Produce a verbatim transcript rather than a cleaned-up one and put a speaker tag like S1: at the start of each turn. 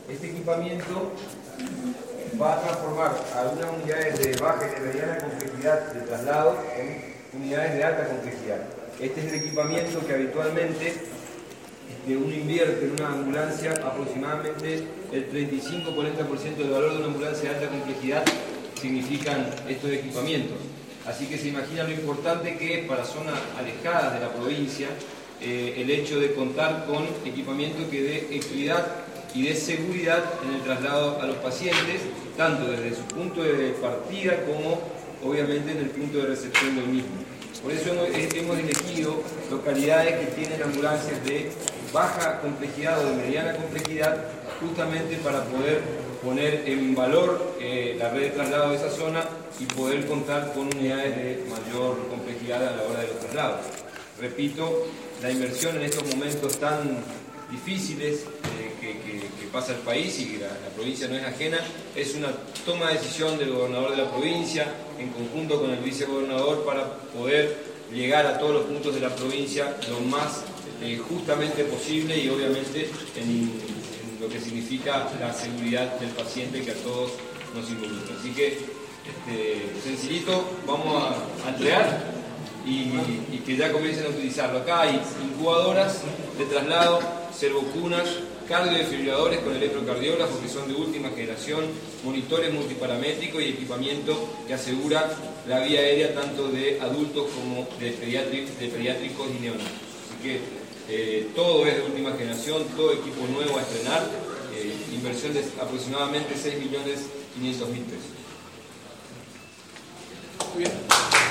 S1: Este equipamiento va a transformar algunas unidades de baja y de mediana complejidad de traslado en unidades de alta complejidad. Este es el equipamiento que habitualmente este, uno invierte en una ambulancia. Aproximadamente el treinta y cinco a cuarenta por ciento del valor de una ambulancia de alta complejidad significan estos equipamientos. Así que se imagina lo importante que es para zonas alejadas de la provincia eh, el hecho de contar con equipamiento que dé equidad y de seguridad en el traslado a los pacientes, tanto desde su punto de partida como obviamente en el punto de recepción del mismo. Por eso hemos, hemos elegido localidades que tienen ambulancias de baja complejidad o de mediana complejidad, justamente para poder poner en valor eh, la red de traslado de esa zona y poder contar con unidades de mayor complejidad a la hora de los traslados. Repito, la inversión en estos momentos tan difíciles eh, que, que, que pasa el país y que la, la provincia no es ajena, es una toma de decisión del gobernador de la provincia en conjunto con el vicegobernador para poder llegar a todos los puntos de la provincia lo más eh, justamente posible y obviamente en, en lo que significa la seguridad del paciente que a todos nos involucra. Así que este, sencillito, vamos a, a entregar y, y que ya comiencen a utilizarlo. Acá hay incubadoras de traslado, servocunas, cardiodefibriladores con electrocardiógrafos que son de última generación, monitores multiparamétricos y equipamiento que asegura la vía aérea tanto de adultos como de, pediátricos, de pediátricos y neonatos. Así que eh, todo es de última generación, todo equipo nuevo a estrenar, eh, inversión de aproximadamente seis millones quinientos mil pesos.
S2: Muy bien.